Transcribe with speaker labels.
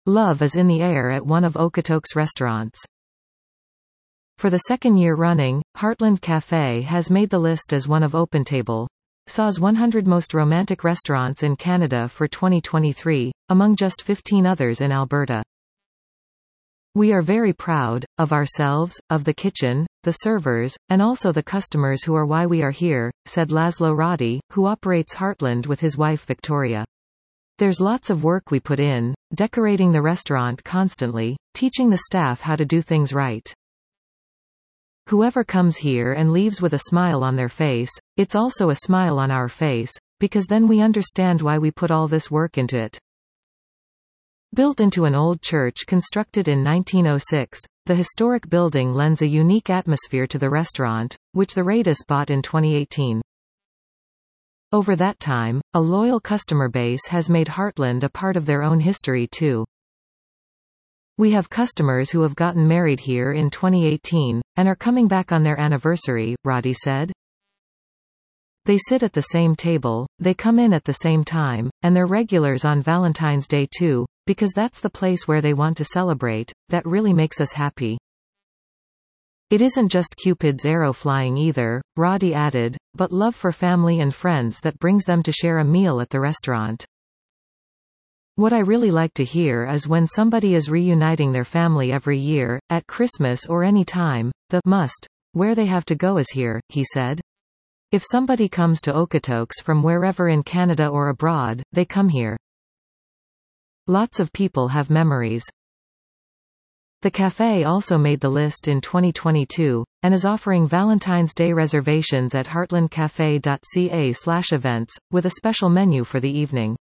Speaker 1: Love is in the air at one of Okotoks restaurants. For the second year running, Heartland Café has made the list as one of OpenTable's 100 most romantic restaurants in Canada for 2023, among just 15 others in Alberta. We are very proud of ourselves, of the kitchen, the servers, and also the customers who are why we are here, said Laszlo Roddy, who operates Heartland with his wife Victoria. There's lots of work we put in, decorating the restaurant constantly, teaching the staff how to do things right. Whoever comes here and leaves with a smile on their face, it's also a smile on our face, because then we understand why we put all this work into it. Built into an old church constructed in 1906, the historic building lends a unique atmosphere to the restaurant, which the Raiders bought in 2018. Over that time, a loyal customer base has made Heartland a part of their own history too. We have customers who have gotten married here in 2018, and are coming back on their anniversary, Roddy said. They sit at the same table, they come in at the same time, and they're regulars on Valentine's Day too, because that's the place where they want to celebrate. That really makes us happy. It isn't just Cupid's arrow flying either, Roddy added, but love for family and friends that brings them to share a meal at the restaurant. What I really like to hear is when somebody is reuniting their family every year, at Christmas or any time, the must where they have to go is here, he said. If somebody comes to Okotoks from wherever in Canada or abroad, they come here. Lots of people have memories. The cafe also made the list in 2022, and is offering Valentine's Day reservations at heartlandcafe.ca/events, with a special menu for the evening.